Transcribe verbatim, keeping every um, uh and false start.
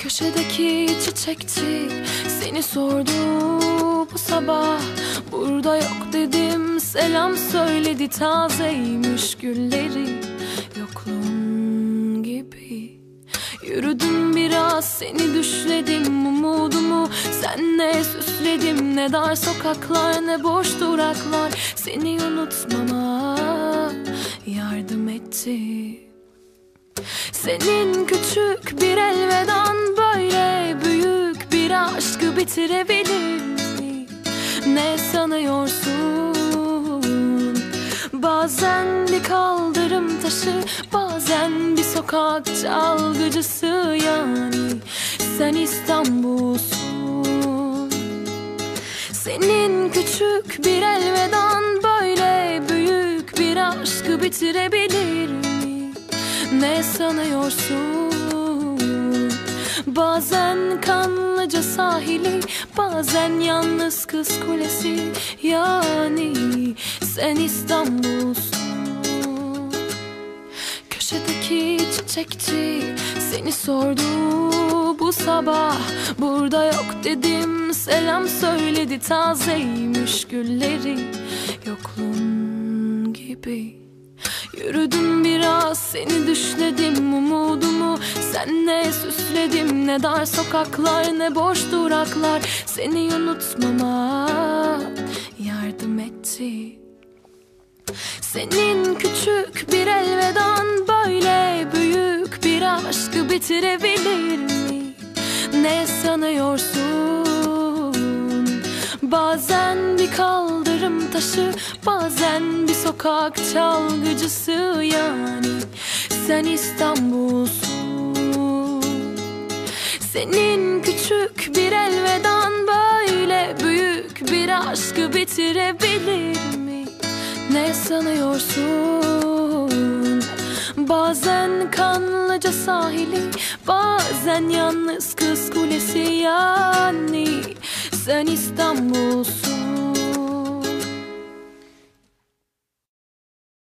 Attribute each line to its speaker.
Speaker 1: Köşedeki çiçekçi seni sordu bu sabah. Burada yok dedim, selam söyledi. Tazeymiş gülleri, yokluğun gibi. Yürüdüm biraz, seni düşledim. Umudumu senle süsledim. Ne dar sokaklar, ne boş duraklar seni unutmama yardım etti. Senin küçük bir elvedan böyle büyük bir aşkı bitirebilir mi? Ne sanıyorsun? Bazen bir kaldırım taşı, bazen bir sokak çalgıcısı. Yani sen İstanbul'sun. Senin küçük bir elvedan böyle büyük bir aşkı bitirebilir mi? Ne sanıyorsun? Bazen Kanlıca sahili, bazen yalnız Kız Kulesi. Yani sen İstanbul'sun. Köşedeki çiçekçi seni sordu bu sabah. Burada yok dedim, selam söyledi. Tazeymiş gülleri, yokluğun gibi. Yürüdüm biraz, seni düşledim. Umudumu senle süsledim. Ne dar sokaklar, ne boş duraklar seni unutmama yardım etti. Senin küçük bir elvedan böyle büyük bir aşkı bitirebilir mi? Ne sanıyorsun? Bazen bir kaldırım taşı, bazen bir sokak çalgıcısı. Yani sen İstanbul'sun. Senin küçük bir elvedan böyle büyük bir aşkı bitirebilir mi? Ne sanıyorsun? Bazen Kanlıca sahili, bazen yalnız Kız Kulesi. Yani sen İstanbul.